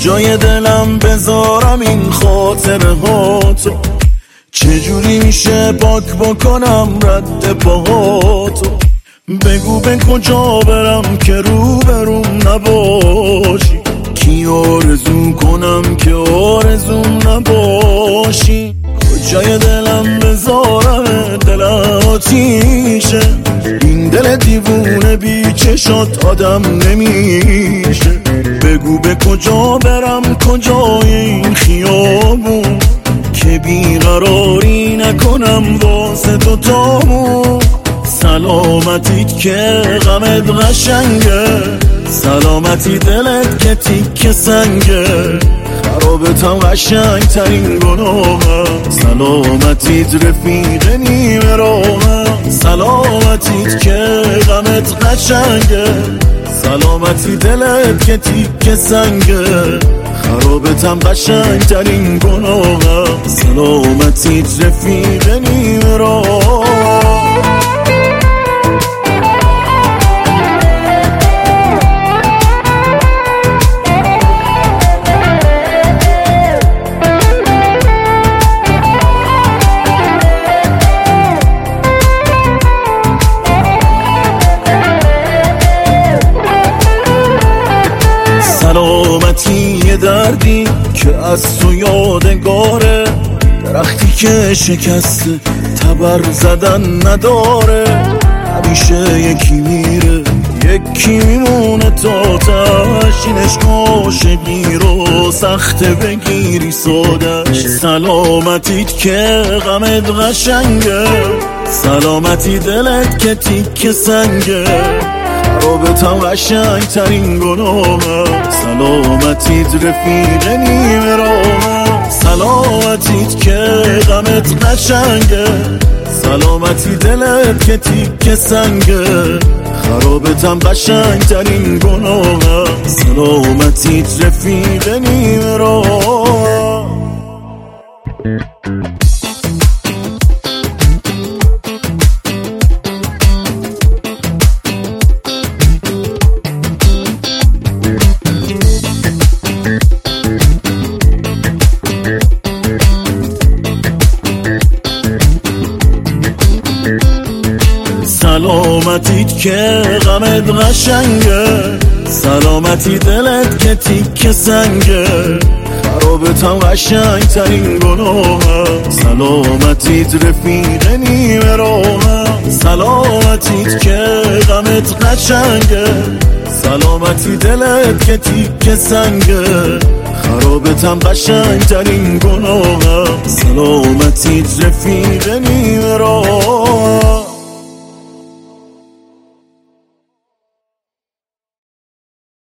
کجای دلم بذارم این خاطره هاتو؟ چجوری میشه پاک بکنم رد پاهاتو؟ بگو به کجا برم که روبروم نباشی؟ کی آرزو کنم که آرزوم نباشی؟ کجای دلم بذارم دل آتیشه؟ این دل دیوونه بی چشات آدم نمیشه. بگو به کجا برم کجای این خیابون که بیقراری نکنم واسه تو تامون. سلامتیت که غمت قشنگه، سلامتی دلت که تیک سنگه، خرابتم قشنگ ترین گناهم. سلامتیت رفیق نیمه راهم، سلامتیت که غمت قشنگه، سلامتی دلت که تیک سنگه، خرابتم قشنگ ترین گناهم. سلامتیت رفیق نیمه راهم. سلامتی یه دردی که از تو یادگاره، درختی که شکسته تبر زدن نداره. همیشه یکی میره یکی میمونه تا تشینش، عاشقی رو سخته بگیری سادش. سلامتیت که غمت قشنگه، سلامتی دلت که تیک سنگه، خرابتم قشنگ ترین گناهم. سلامتیت رفیق نیمه راهم، سلامتیت که غمت قشنگه، سلامتی دلت که تیک سنگه، خرابتم قشنگ ترین گناهم. سلامتیت رفیق نیمه راهم. سلامتیت که غمت قشنگه، سلامتی دلت که تیک سنگه، خرابتم قشنگ ترین گناهم. سلامتیت رفیق نیمه راهم، سلامتیت که غمت قشنگه، سلامتی دلت که تیک سنگه، خرابتم قشنگ ترین گناهم. سلامتیت رفیق نیمه راهم.